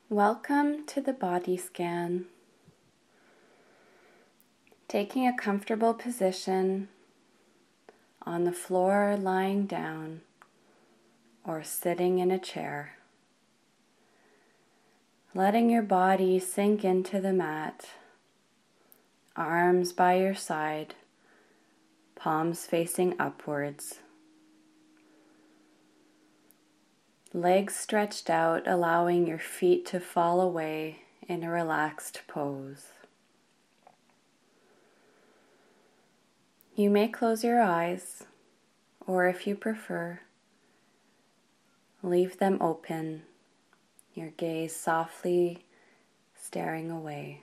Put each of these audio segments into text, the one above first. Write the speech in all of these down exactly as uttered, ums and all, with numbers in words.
Welcome to the body scan. Taking a comfortable position on the floor, lying down, or sitting in a chair. Letting your body sink into the mat, arms by your side, palms facing upwards. Legs stretched out, allowing your feet to fall away in a relaxed pose. You may close your eyes, or if you prefer, leave them open, your gaze softly staring away.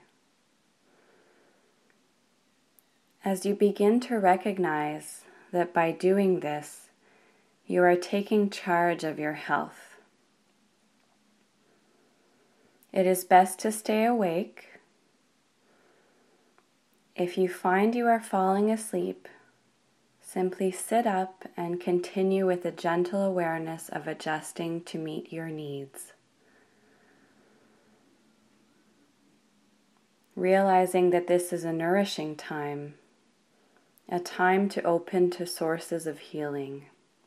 As you begin to recognize that by doing this, you are taking charge of your health. It is best to stay awake. If you find you are falling asleep, simply sit up and continue with a gentle awareness of adjusting to meet your needs. Realizing that this is a nourishing time, a time to open to sources of healing.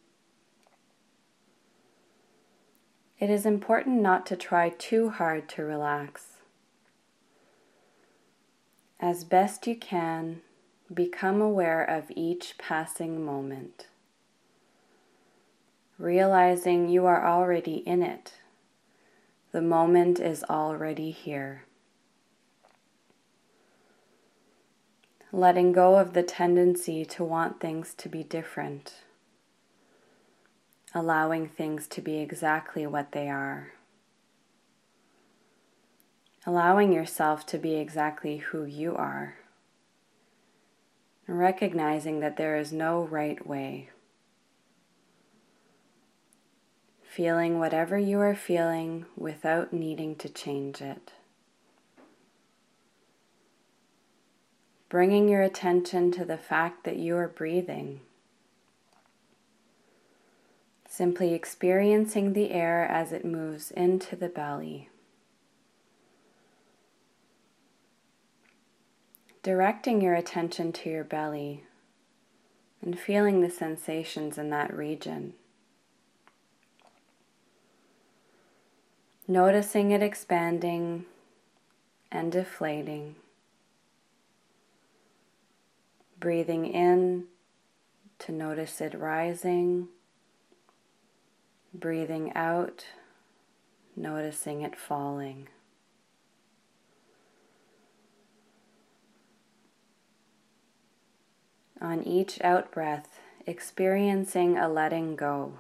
It is important not to try too hard to relax. As best you can, become aware of each passing moment, realizing you are already in it. The moment is already here. Letting go of the tendency to want things to be different. Allowing things to be exactly what they are. Allowing yourself to be exactly who you are. And recognizing that there is no right way. Feeling whatever you are feeling without needing to change it. Bringing your attention to the fact that you are breathing. Simply experiencing the air as it moves into the belly. Directing your attention to your belly and feeling the sensations in that region. Noticing it expanding and deflating. Breathing in to notice it rising. Breathing out, noticing it falling. On each out-breath, experiencing a letting go.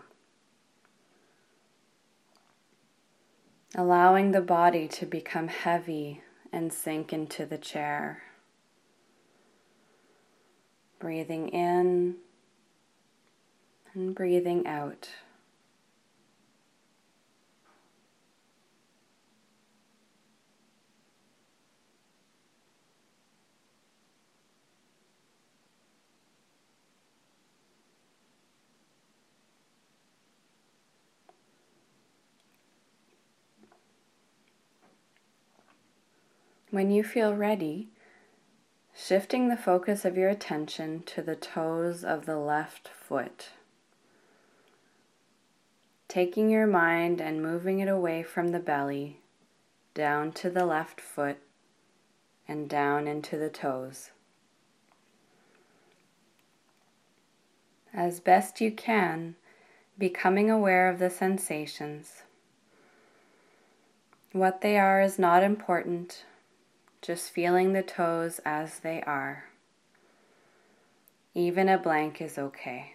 Allowing the body to become heavy and sink into the chair. Breathing in and breathing out. When you feel ready, shifting the focus of your attention to the toes of the left foot. Taking your mind and moving it away from the belly, down to the left foot, and down into the toes. As best you can, becoming aware of the sensations. What they are is not important. Just feeling the toes as they are. Even a blank is okay.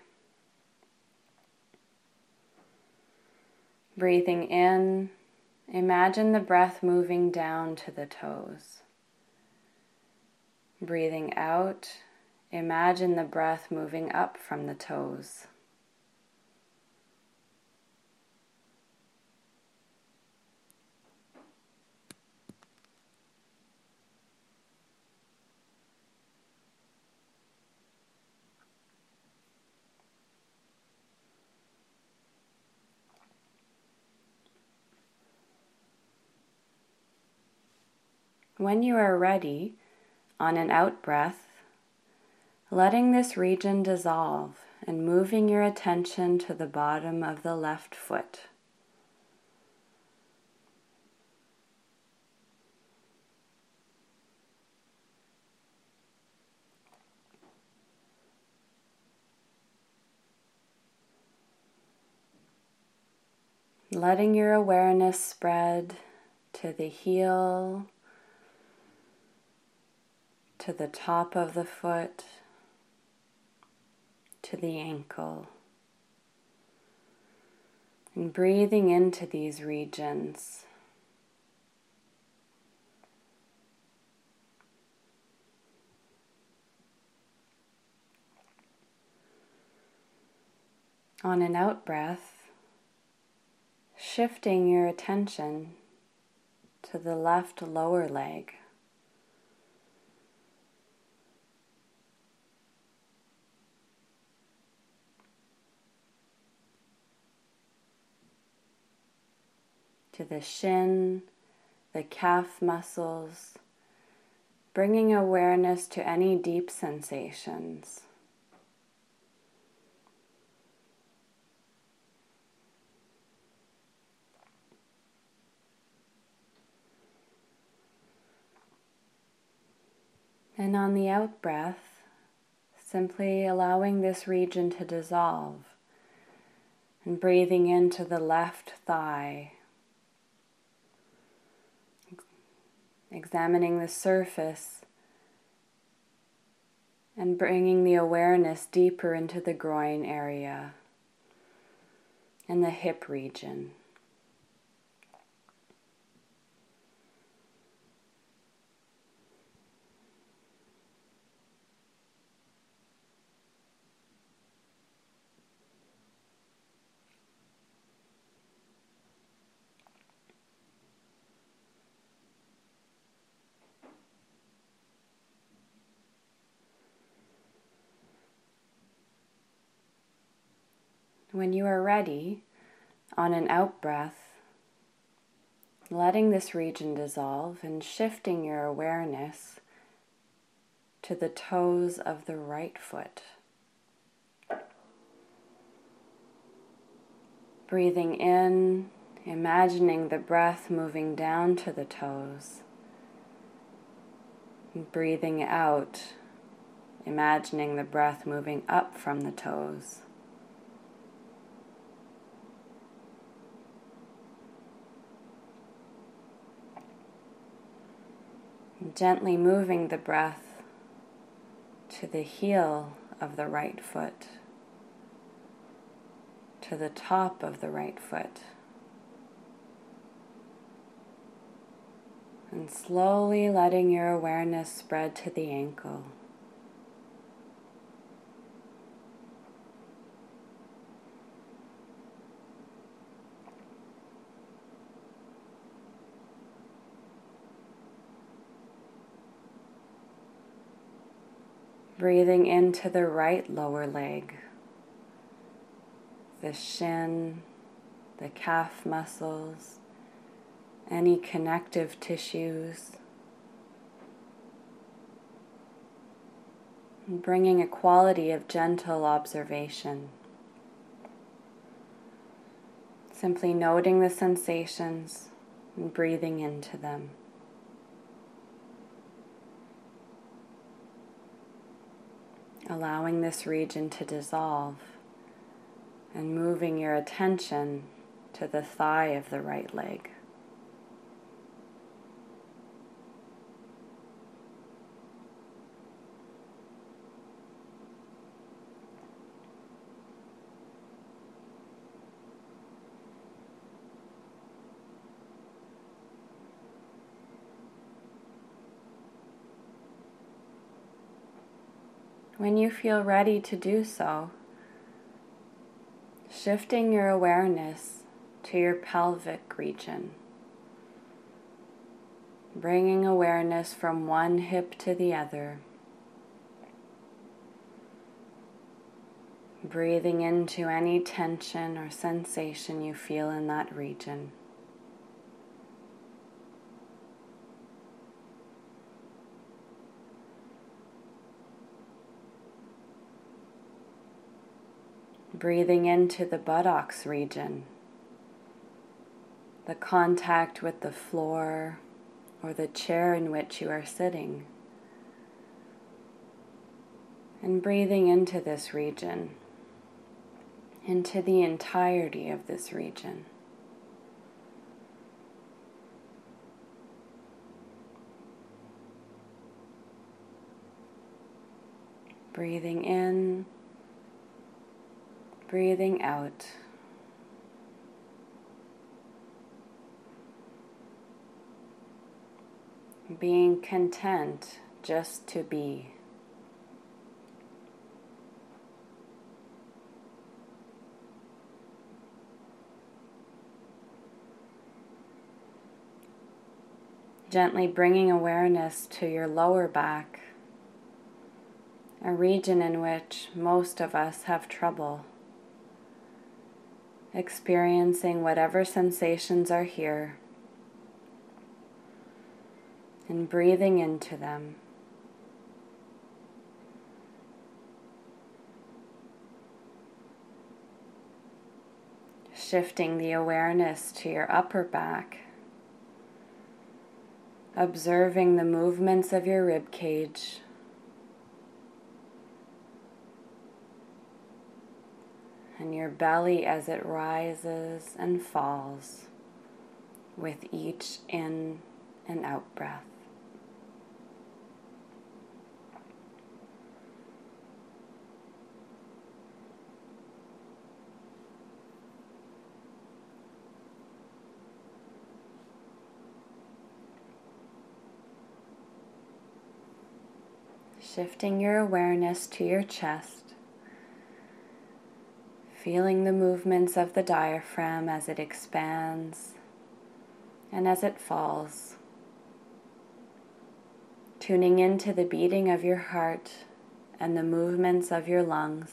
Breathing in, imagine the breath moving down to the toes. Breathing out, imagine the breath moving up from the toes. When you are ready, on an out breath, letting this region dissolve and moving your attention to the bottom of the left foot. Letting your awareness spread to the heel, to the top of the foot, to the ankle. And breathing into these regions. On an out breath, shifting your attention to the left lower leg. To the shin, the calf muscles, bringing awareness to any deep sensations. And on the out breath, simply allowing this region to dissolve and breathing into the left thigh. Examining the surface and bringing the awareness deeper into the groin area and the hip region. When you are ready, on an out breath, letting this region dissolve and shifting your awareness to the toes of the right foot. Breathing in, imagining the breath moving down to the toes. Breathing out, imagining the breath moving up from the toes. Gently moving the breath to the heel of the right foot, to the top of the right foot, and slowly letting your awareness spread to the ankle. Breathing into the right lower leg, the shin, the calf muscles, any connective tissues. And bringing a quality of gentle observation. Simply noting the sensations and breathing into them. Allowing this region to dissolve and moving your attention to the thigh of the right leg. When you feel ready to do so, shifting your awareness to your pelvic region, bringing awareness from one hip to the other, breathing into any tension or sensation you feel in that region. Breathing into the buttocks region, the contact with the floor or the chair in which you are sitting. And breathing into this region, into the entirety of this region. Breathing in, breathing out. Being content just to be. Gently bringing awareness to your lower back, a region in which most of us have trouble, experiencing whatever sensations are here, and breathing into them. Shifting the awareness to your upper back, observing the movements of your rib cage, and your belly as it rises and falls with each in and out breath. Shifting your awareness to your chest, feeling the movements of the diaphragm as it expands and as it falls, tuning into the beating of your heart and the movements of your lungs,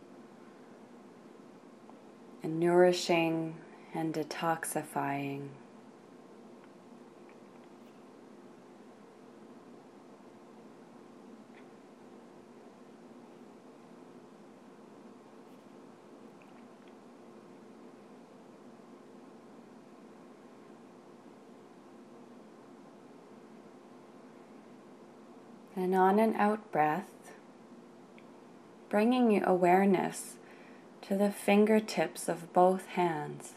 and nourishing and detoxifying. And on an out breath, bringing awareness to the fingertips of both hands.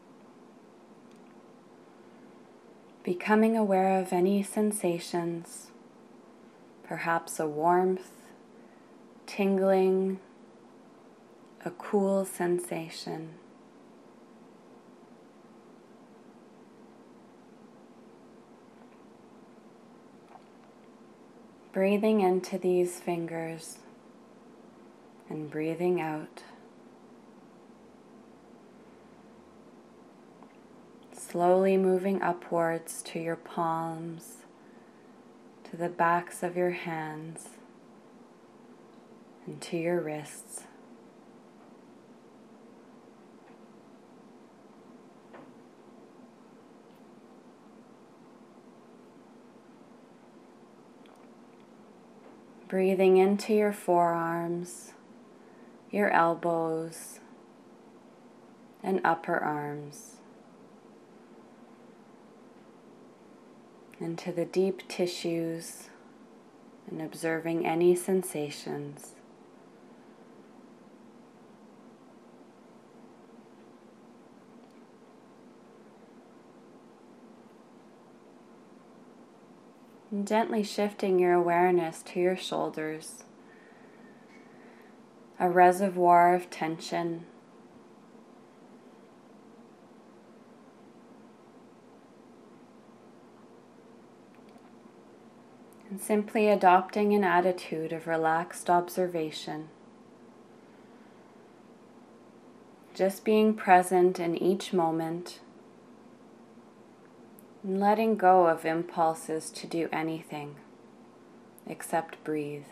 Becoming aware of any sensations, perhaps a warmth, tingling, a cool sensation. Breathing into these fingers and breathing out. Slowly moving upwards to your palms, to the backs of your hands, and to your wrists. Breathing into your forearms, your elbows, and upper arms, into the deep tissues, and observing any sensations. And gently shifting your awareness to your shoulders, a reservoir of tension. And simply adopting an attitude of relaxed observation. Just being present in each moment, and letting go of impulses to do anything except breathe.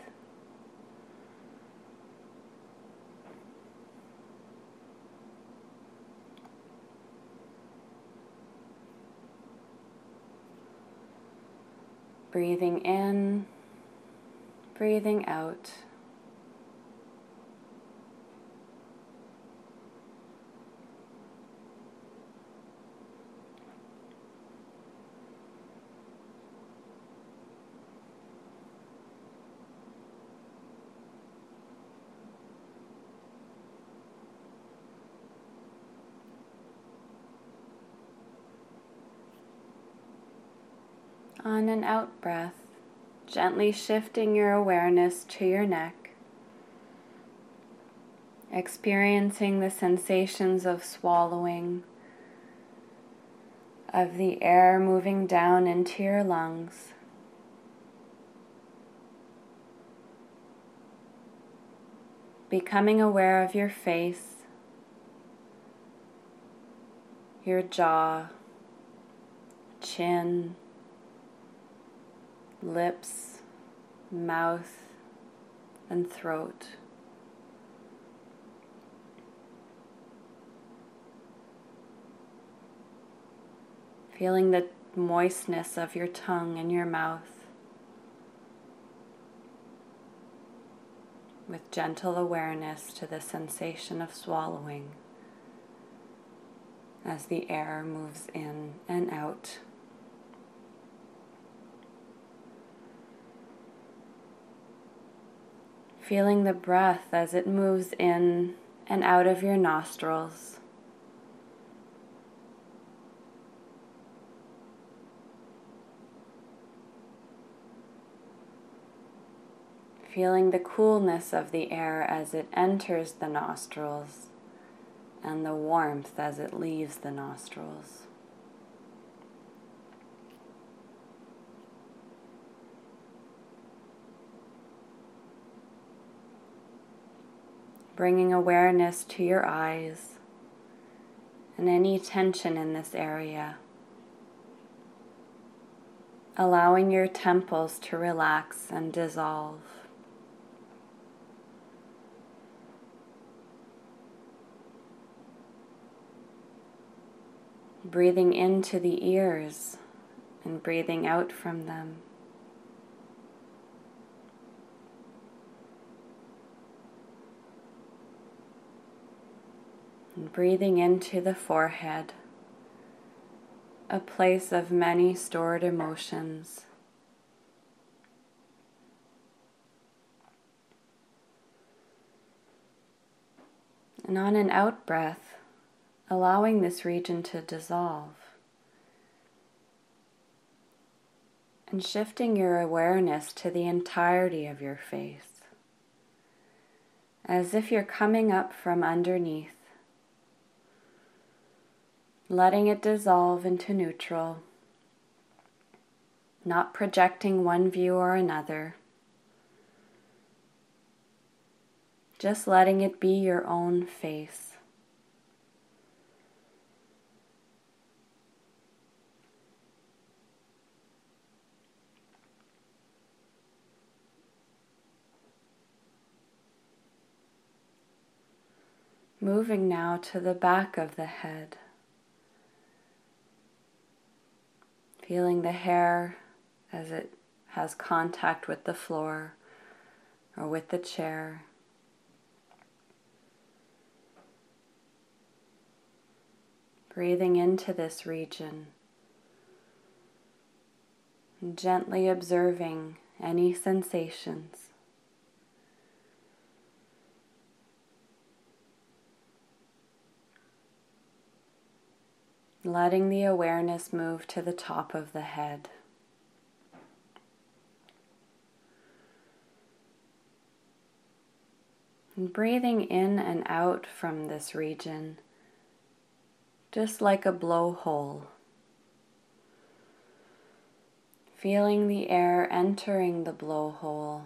Breathing in, breathing out. On an out breath, gently shifting your awareness to your neck, experiencing the sensations of swallowing, of the air moving down into your lungs. Becoming aware of your face, your jaw, chin, lips, mouth, and throat. Feeling the moistness of your tongue and your mouth with gentle awareness to the sensation of swallowing as the air moves in and out. Feeling the breath as it moves in and out of your nostrils. Feeling the coolness of the air as it enters the nostrils and the warmth as it leaves the nostrils. Bringing awareness to your eyes and any tension in this area. Allowing your temples to relax and dissolve. Breathing into the ears and breathing out from them. And breathing into the forehead, a place of many stored emotions. And on an out breath, allowing this region to dissolve. And shifting your awareness to the entirety of your face, as if you're coming up from underneath, letting it dissolve into neutral, not projecting one view or another, just letting it be your own face. Moving now to the back of the head. Feeling the hair as it has contact with the floor or with the chair. Breathing into this region and gently observing any sensations. Letting the awareness move to the top of the head. And breathing in and out from this region, just like a blowhole. Feeling the air entering the blowhole.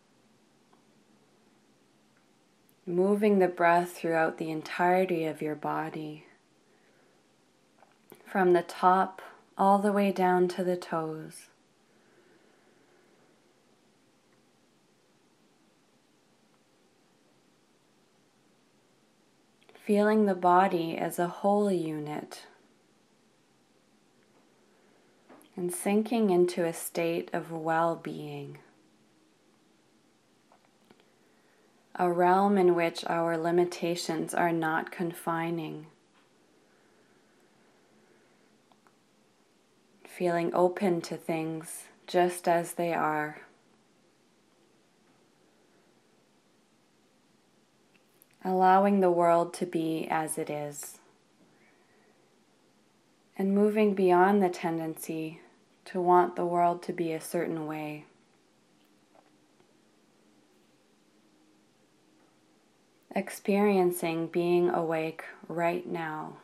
Moving the breath throughout the entirety of your body. From the top all the way down to the toes. Feeling the body as a whole unit and sinking into a state of well-being. A realm in which our limitations are not confining. Feeling open to things just as they are. Allowing the world to be as it is. And moving beyond the tendency to want the world to be a certain way. Experiencing being awake right now.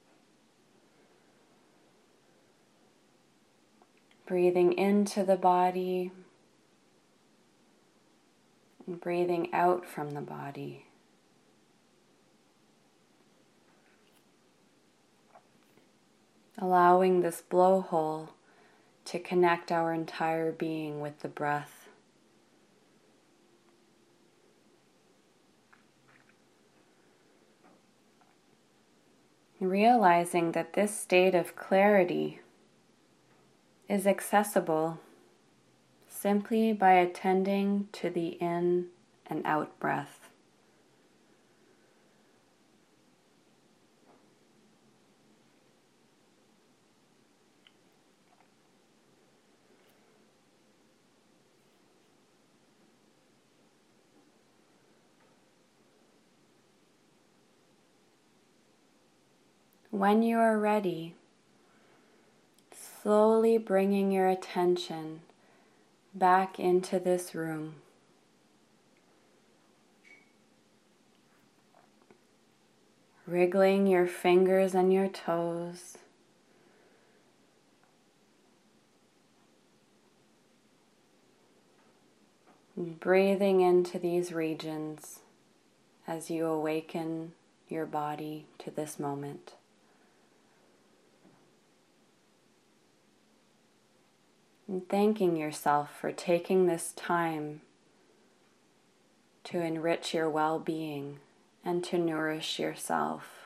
Breathing into the body and breathing out from the body. Allowing this blowhole to connect our entire being with the breath. Realizing that this state of clarity is accessible simply by attending to the in and out breath. When you are ready, slowly bringing your attention back into this room. Wriggling your fingers and your toes. And breathing into these regions as you awaken your body to this moment. And thanking yourself for taking this time to enrich your well-being and to nourish yourself.